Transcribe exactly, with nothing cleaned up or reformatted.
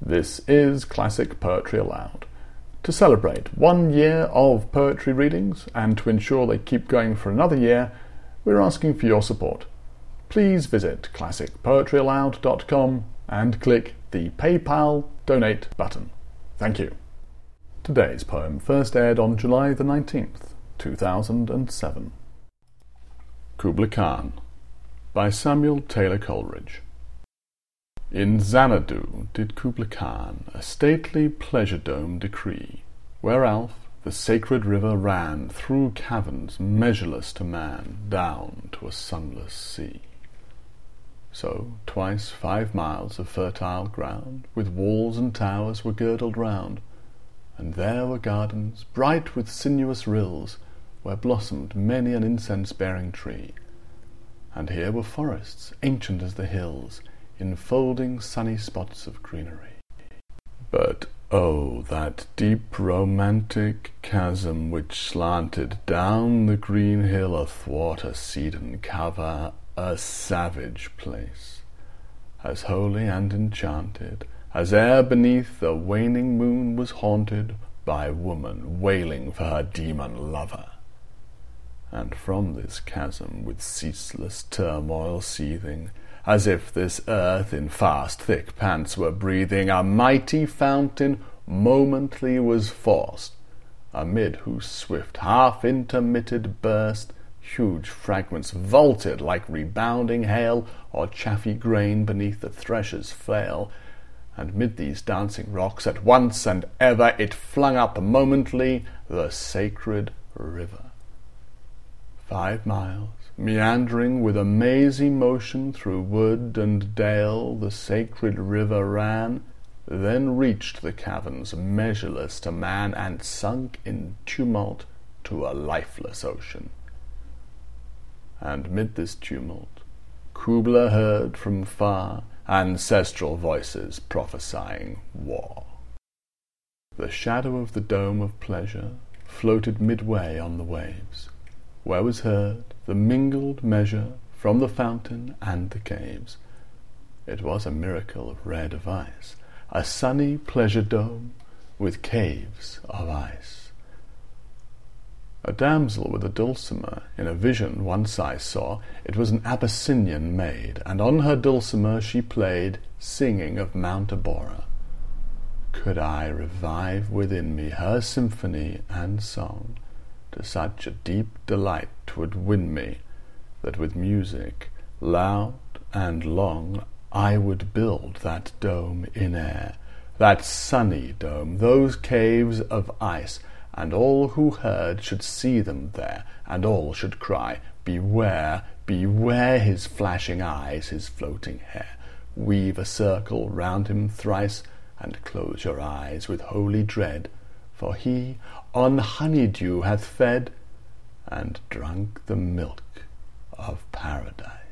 This is Classic Poetry Aloud. To celebrate one year of poetry readings and to ensure they keep going for another year, we're asking for your support. Please visit classic poetry aloud dot com and click the PayPal Donate button. Thank you. Today's poem first aired on July the nineteenth, two thousand seven. Kubla Khan by Samuel Taylor Coleridge. In Xanadu did Kubla Khan a stately pleasure dome decree, where Alph, the sacred river, ran through caverns measureless to man, down to a sunless sea. So twice five miles of fertile ground, with walls and towers, were girdled round, and there were gardens, bright with sinuous rills, where blossomed many an incense-bearing tree. And here were forests, ancient as the hills, enfolding sunny spots of greenery. But oh, that deep romantic chasm which slanted down the green hill athwart a cedarn cover, a savage place, as holy and enchanted as e'er beneath the waning moon was haunted by woman wailing for her demon lover. And from this chasm with ceaseless turmoil seething, as if this earth in fast thick pants were breathing, a mighty fountain momently was forced, amid whose swift half-intermitted burst huge fragments vaulted like rebounding hail or chaffy grain beneath the thresher's flail, and mid these dancing rocks at once and ever it flung up momently the sacred river. Five miles, meandering with a mazy motion through wood and dale, the sacred river ran, then reached the caverns measureless to man, and sunk in tumult to a lifeless ocean. And mid this tumult Kubla heard from far ancestral voices prophesying war. The shadow of the dome of pleasure floated midway on the waves, where was heard the mingled measure from the fountain and the caves. It was a miracle of rare device, a sunny pleasure dome with caves of ice. A damsel with a dulcimer in a vision once I saw. It was an Abyssinian maid, and on her dulcimer she played, singing of Mount Abora. Could I revive within me her symphony and song, to such a deep delight 'twould win me, that with music loud and long I would build that dome in air, that sunny dome, those caves of ice, and all who heard should see them there, and all should cry, Beware, beware his flashing eyes, his floating hair. Weave a circle round him thrice, and close your eyes with holy dread, for he on honeydew hath fed, and drunk the milk of paradise.